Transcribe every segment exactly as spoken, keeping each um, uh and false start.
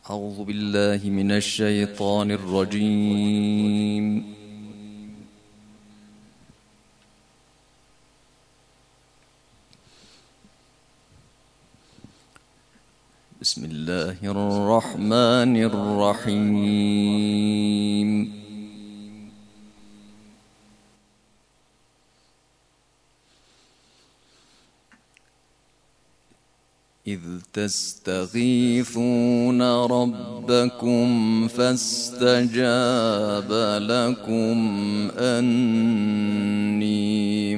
أعوذ بالله من الشيطان الرجيم. بسم الله الرحمن الرحيم. إذ تستغيثون ربكم فاستجاب لكم أني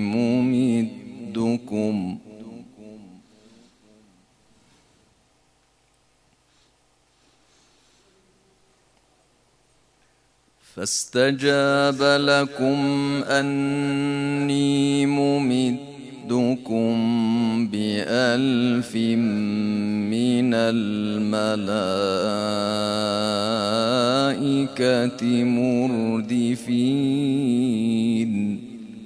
ممدكم فاستجاب لكم أني ممدكم بألف من الملائكة مردفين.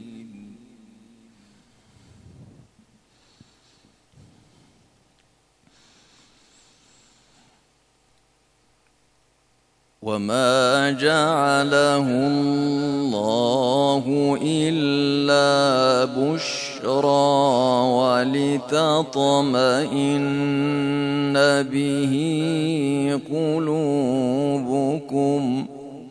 وما جعله الله إلا بشرى ولتطمئن به قلوبكم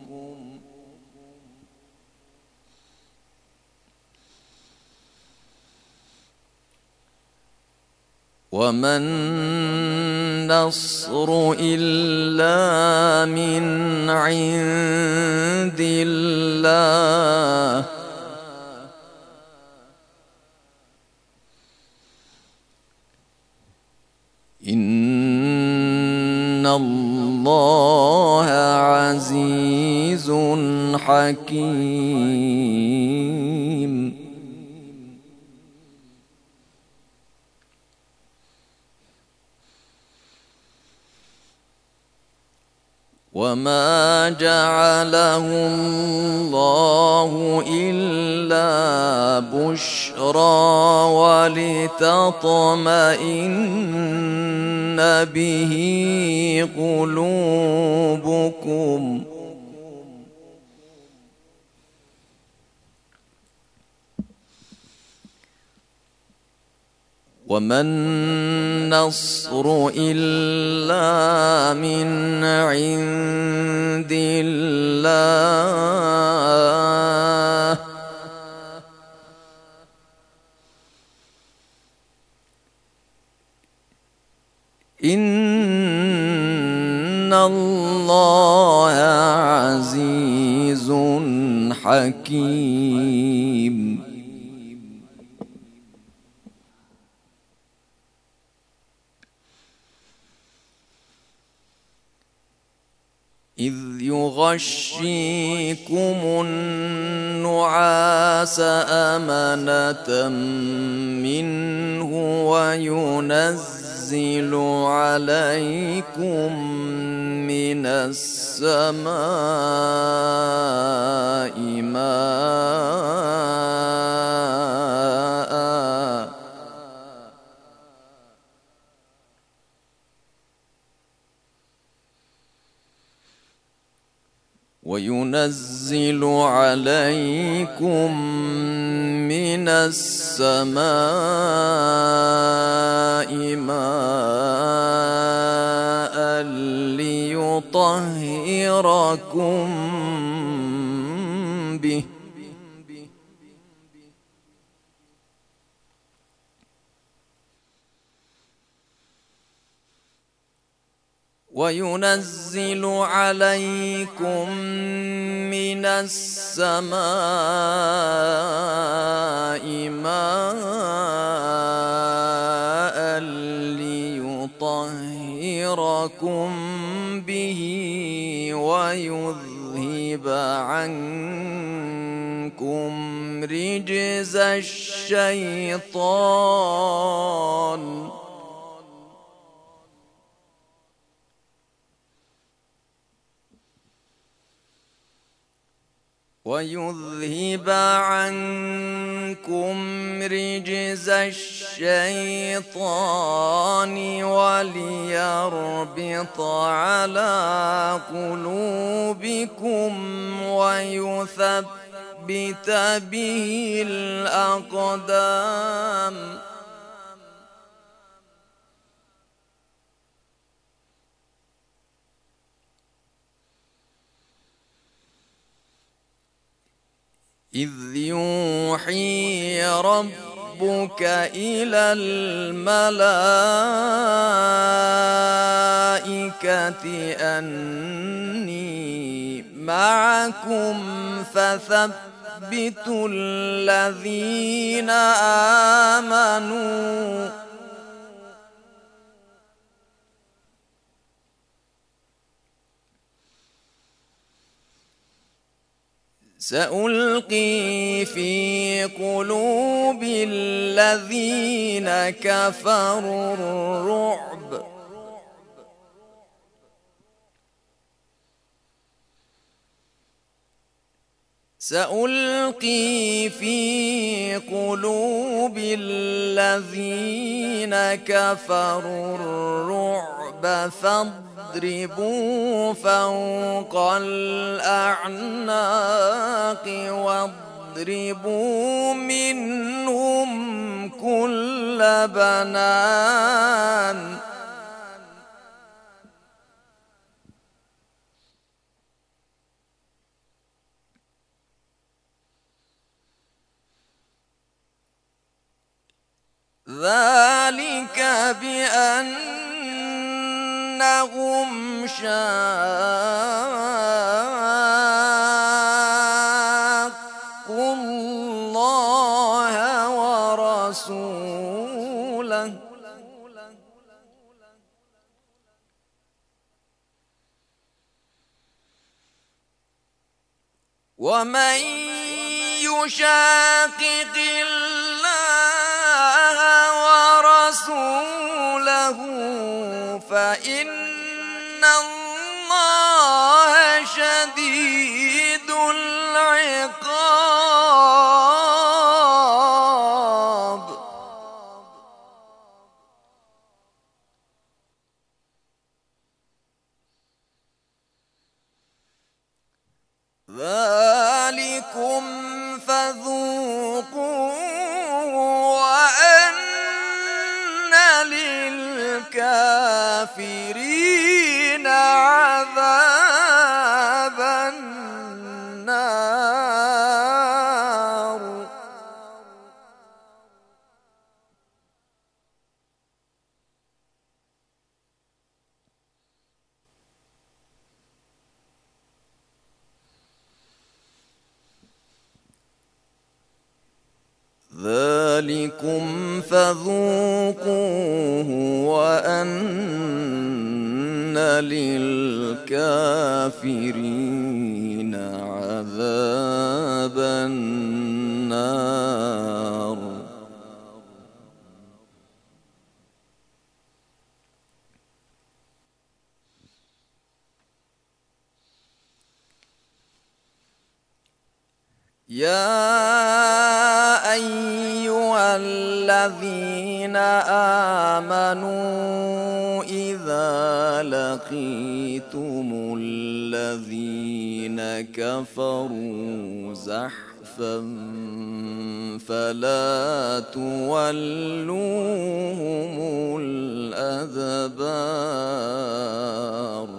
وما النصر إلا من عند الله إن الله عزيز حكيم. وما جعله الله إلا بشرى ولتطمئن به قلوبكم وما النصر إلا من عند الله إن الله عزيز حكيم. إذ يغشيكم النعاس أمنة منه وينزل عليكم من السماء ماء وينزل عليكم من السماء ماء ليطهركم به وينزل عليكم من السماء ماء ليطهركم به ويذهب عنكم رجز الشيطان ويذهب عنكم رجز الشيطان وليربط على قلوبكم ويثبت به الأقدام. إذ يوحي ربك إلى الملائكة أني معكم فثبتوا الذين آمنوا سألقي في قلوب الذين كفروا الرعب سألقي في قلوب الذين كفروا الرعب فاضربوا فوق الأعناق واضربوا منهم كل بنان. ذلك بأنهم شاقوا الله ورسوله ومن يشاقق الله ورسوله فإن الله شديد العقاب. ذلكم فذوقوه وأن للكافرين عذاب النار. ذلكم فذوقوه وأن للكافرين عذاب النار. يا أيها الذين آمنوا إذا لقيتم الذين كفروا زحفا فلا تولوهم الأدبار.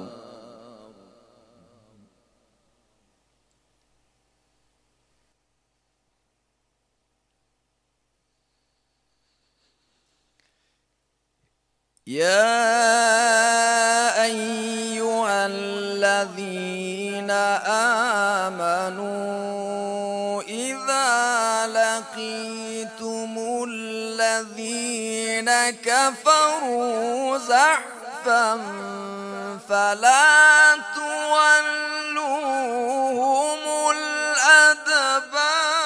يا أيها الذين آمنوا إذا لقيتم الذين كفروا زحفا فلا تولوهم الأدبار.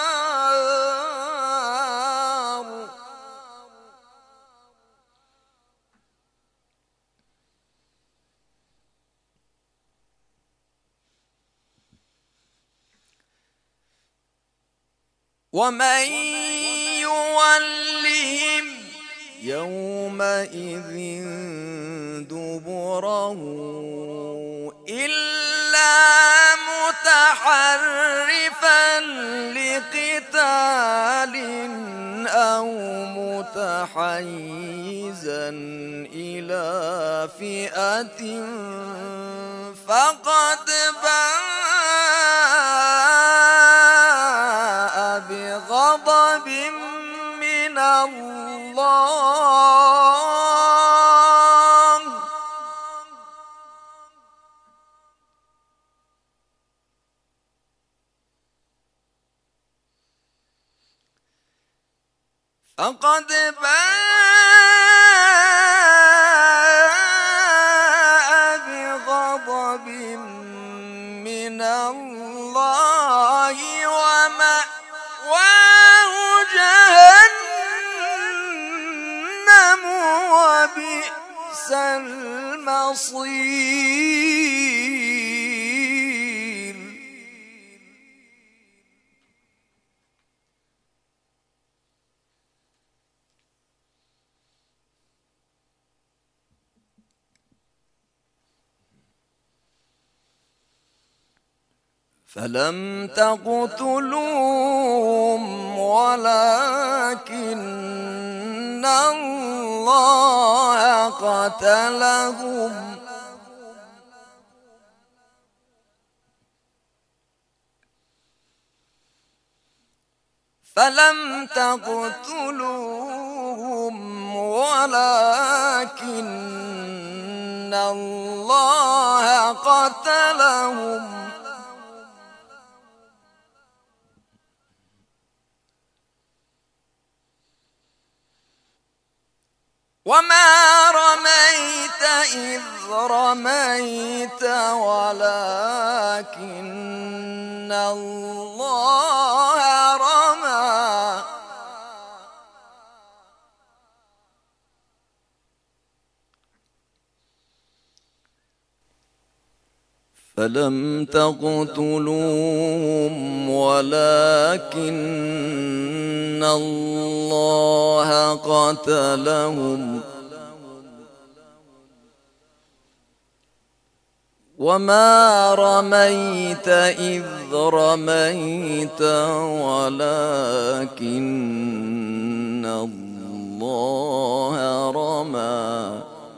ومن يولهم يومئذ دبره إلا متحرفا لقتال أو متحيزا إلى فئة فقد باء بغضب من الله فقد باء بغضب من الله ومأواه جهنم وبئس المصير. فلم تقتلوهم ولكن الله قتلهم فلم تقتلوهم ولكن الله قتلهم وما رميت إذ رميت ولكن الله رمى فلم تقتلوهم ولكن الله قتلهم وما رميت إذ رميت ولكن الله رمى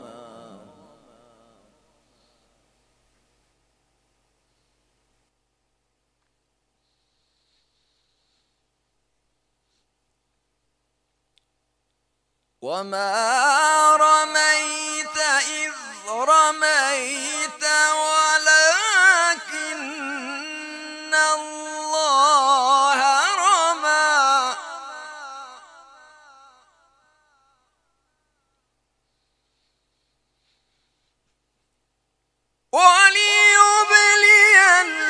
وما رميت إذ رميت ولكن الله رمى وليبلي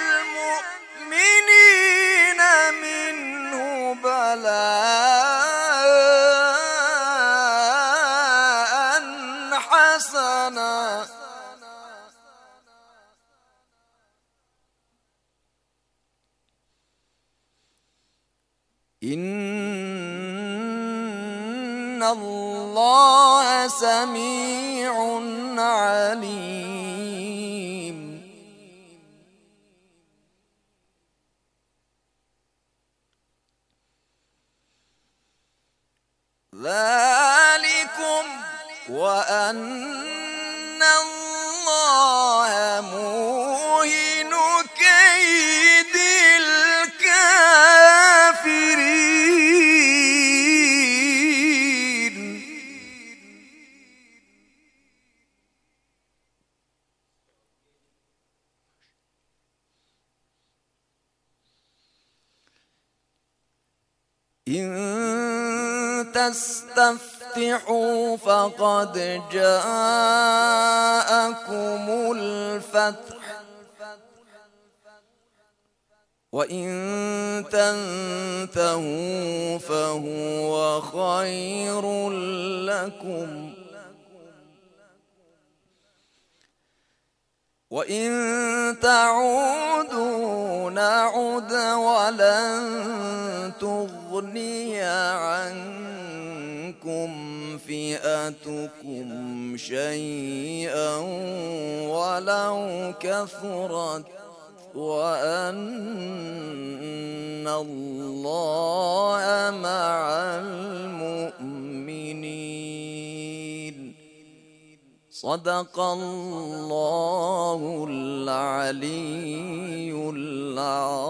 المؤمنين منه بلاء حسنا إن الله سميع عليم. ذلكم وأن الله موهن كيد الكافرين. إن تستفتحوا فقد جاءكم الفتح وإن تنتهوا فهو خير لكم وإن تعودوا نعد ولن تغفروا تغني عنكم فئتكم شيئا ولو كثرت وأن الله مع المؤمنين. صدق الله العلي العظيم.